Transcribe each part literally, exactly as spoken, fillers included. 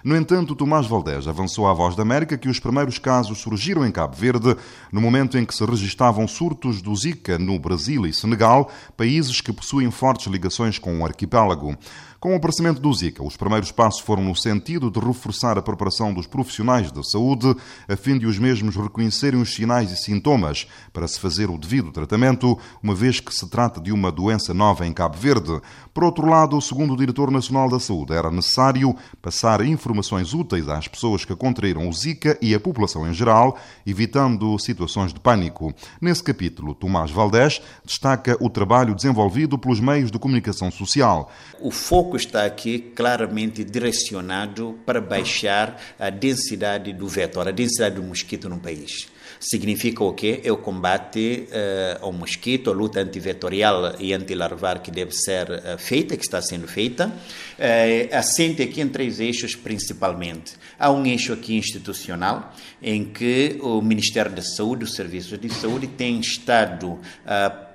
No entanto, Tomás Valdés avançou à Voz da América que os primeiros casos surgiram em Cabo Verde no momento em que se registavam surtos do Zika no Brasil e Senegal, países que possuem fortes ligações com o arquipélago. Com o aparecimento do Zika, os primeiros passos foram no sentido de reforçar a preparação dos profissionais da saúde, a fim de os mesmos reconhecerem os sinais e sintomas para se fazer o devido tratamento, uma vez que se trata de uma doença nova em Cabo Verde. Por outro lado, segundo o Diretor Nacional da Saúde, era necessário passar informações úteis às pessoas que contraíram o Zika e à população em geral, evitando situações de pânico. Nesse capítulo, Tomás Valdés destaca o trabalho desenvolvido pelos meios de comunicação social. O foco está aqui claramente direcionado para baixar a densidade do vetor, a densidade do mosquito no país. Significa o quê? É o combate uh, ao mosquito, a luta antivetorial e antilarvar que deve ser uh, feita, que está sendo feita, uh, assente aqui em três eixos principalmente. Há um eixo aqui institucional, em que o Ministério da Saúde, os Serviços de Saúde, tem estado uh,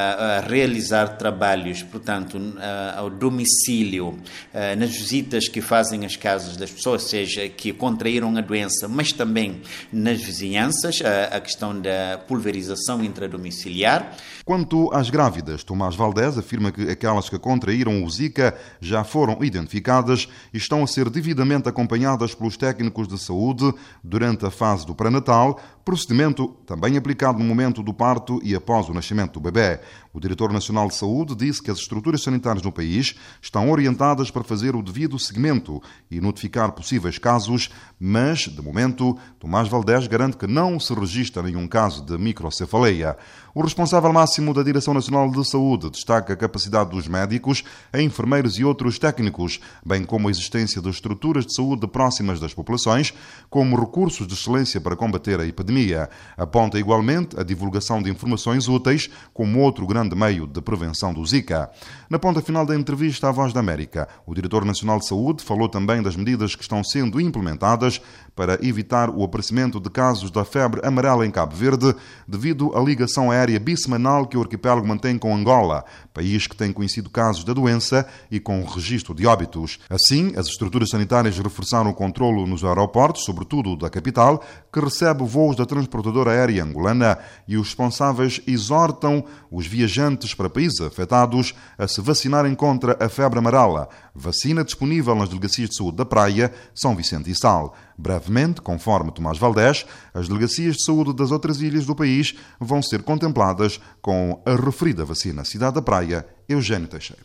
a realizar trabalhos, portanto, ao domicílio, nas visitas que fazem às casas das pessoas, seja que contraíram a doença, mas também nas vizinhanças, a questão da pulverização intradomiciliar. Quanto às grávidas, Tomás Valdés afirma que aquelas que contraíram o Zika já foram identificadas e estão a ser devidamente acompanhadas pelos técnicos de saúde durante a fase do pré-natal, procedimento também aplicado no momento do parto e após o nascimento do bebê. O Diretor Nacional de Saúde disse que as estruturas sanitárias no país estão orientadas para fazer o devido seguimento e notificar possíveis casos, mas, de momento, Tomás Valdés garante que não se registra nenhum caso de microcefaleia. O responsável máximo da Direção Nacional de Saúde destaca a capacidade dos médicos, enfermeiros e outros técnicos, bem como a existência de estruturas de saúde próximas das populações, como recursos de excelência para combater a epidemia. Aponta igualmente a divulgação de informações úteis como outro grande meio de prevenção do Zika. Na ponta final da entrevista à Voz da América, o Diretor Nacional de Saúde falou também das medidas que estão sendo implementadas para evitar o aparecimento de casos da febre amarela em Cabo Verde, devido à ligação aérea bissemanal que o arquipélago mantém com Angola, país que tem conhecido casos da doença e com registro de óbitos. Assim, as estruturas sanitárias reforçaram o controlo nos aeroportos, sobretudo da capital, que recebe voos da transportadora aérea angolana, e os responsáveis exortam os viajantes para países afetados a se vacinarem contra a febre amarela, vacina disponível nas delegacias de saúde da Praia, São Vicente e Sal. Brevemente, conforme Tomás Valdés, as delegacias de saúde das outras ilhas do país vão ser contempladas com a referida vacina. Cidade da Praia, Eugênio Teixeira.